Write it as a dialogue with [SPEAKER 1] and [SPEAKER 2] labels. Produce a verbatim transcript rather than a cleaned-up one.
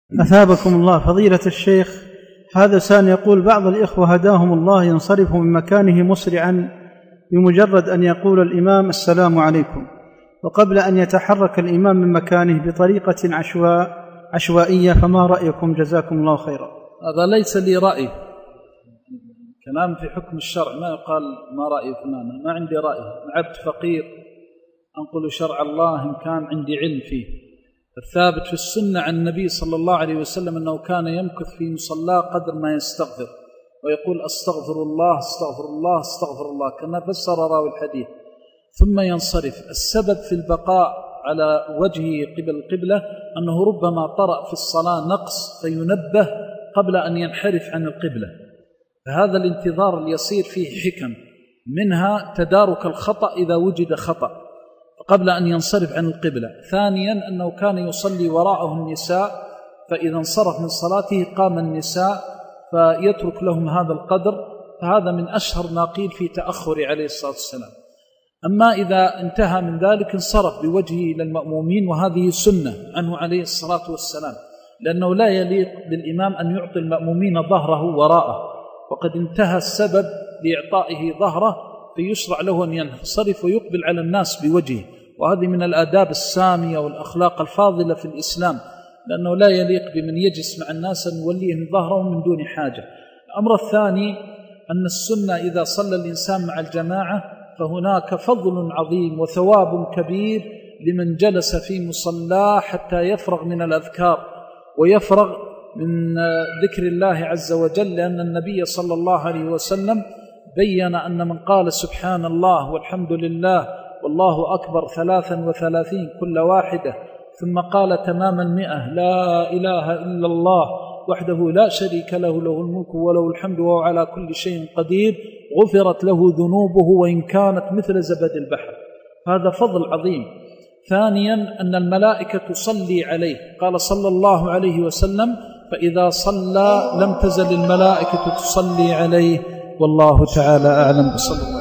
[SPEAKER 1] أثابكم الله فضيلة الشيخ. هذا سان يقول: بعض الإخوة هداهم الله ينصرف من مكانه مسرعا بمجرد أن يقول الإمام السلام عليكم، وقبل أن يتحرك الإمام من مكانه بطريقة عشواء عشوائية، فما رأيكم جزاكم الله خيرا؟
[SPEAKER 2] هذا ليس لي رأي، كلام في حكم الشرع، ما يقال ما رأي فلان، ما عندي رأي، عبد فقير أنقل شرع الله إن كان عندي علم فيه. الثابت في السنة عن النبي صلى الله عليه وسلم أنه كان يمكث في مصلاه قدر ما يستغفر ويقول: أستغفر الله أستغفر الله أستغفر الله، كما فسر راوي الحديث، ثم ينصرف. السبب في البقاء على وجهه قبل القبلة أنه ربما طرأ في الصلاة نقص فينبه قبل أن ينحرف عن القبلة، فهذا الانتظار اليسير فيه حكم، منها تدارك الخطأ إذا وجد خطأ قبل أن ينصرف عن القبلة. ثانيا أنه كان يصلي وراءه النساء، فإذا انصرف من صلاته قام النساء فيترك لهم هذا القدر، فهذا من أشهر ما قيل في تأخر عليه الصلاة والسلام. أما إذا انتهى من ذلك انصرف بوجهه إلى المأمومين، وهذه سنة عنه عليه الصلاة والسلام، لأنه لا يليق بالإمام أن يعطي المأمومين ظهره وراءه، وقد انتهى السبب لإعطائه ظهره، فيشرع له أن ينصرف ويقبل على الناس بوجهه، وهذه من الآداب السامية والأخلاق الفاضلة في الإسلام، لأنه لا يليق بمن يجلس مع الناس أن يوليهم ظهرهم من دون حاجة. الأمر الثاني أن السنة إذا صلى الإنسان مع الجماعة فهناك فضل عظيم وثواب كبير لمن جلس في مصلاه حتى يفرغ من الأذكار ويفرغ من ذكر الله عز وجل، لأن النبي صلى الله عليه وسلم بيّن أن من قال سبحان الله والحمد لله والله أكبر ثلاثا وثلاثين كل واحدة، ثم قال تمام المئة لا إله إلا الله وحده لا شريك له له الملك وله الحمد وهو على كل شيء قدير، غفرت له ذنوبه وإن كانت مثل زبد البحر. هذا فضل عظيم. ثانيا أن الملائكة تصلي عليه، قال صلى الله عليه وسلم: فإذا صلى لم تزل الملائكة تصلي عليه، والله تعالى أعلم. بصلى